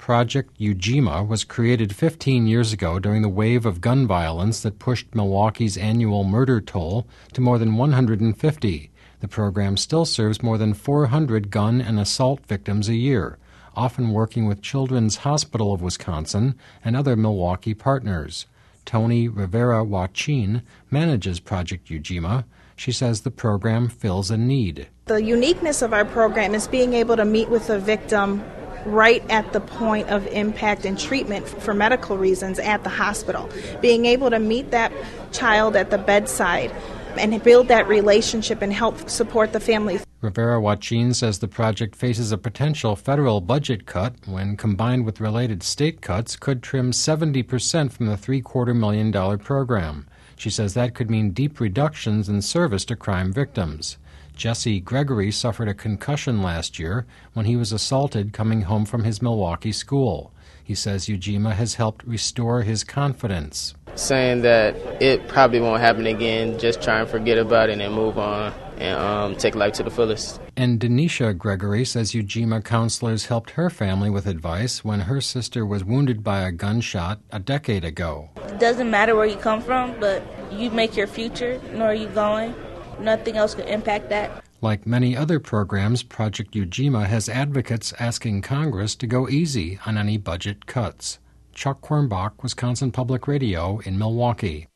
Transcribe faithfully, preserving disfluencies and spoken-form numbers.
Project Ujima was created fifteen years ago during the wave of gun violence that pushed Milwaukee's annual murder toll to more than one hundred fifty. The program still serves more than four hundred gun and assault victims a year, often working with Children's Hospital of Wisconsin and other Milwaukee partners. Tony Rivera-Wachin manages Project Ujima. She says the program fills a need. The uniqueness of our program is being able to meet with a victim right at the point of impact and treatment for medical reasons at the hospital. Being able to meet that child at the bedside and build that relationship and help support the family. Rivera-Wachin says the project faces a potential federal budget cut when, combined with related state cuts, could trim seventy percent from the three-quarter million dollar program. She says that could mean deep reductions in service to crime victims. Jesse Gregory suffered a concussion last year when he was assaulted coming home from his Milwaukee school. He says Ujima has helped restore his confidence. Saying that it probably won't happen again, just try and forget about it and move on and um, take life to the fullest. And Denisha Gregory says Ujima counselors helped her family with advice when her sister was wounded by a gunshot a decade ago. It doesn't matter where you come from, but you make your future and where you're going. Nothing else could impact that. Like many other programs, Project Ujima has advocates asking Congress to go easy on any budget cuts. Chuck Quirmbach, Wisconsin Public Radio in Milwaukee.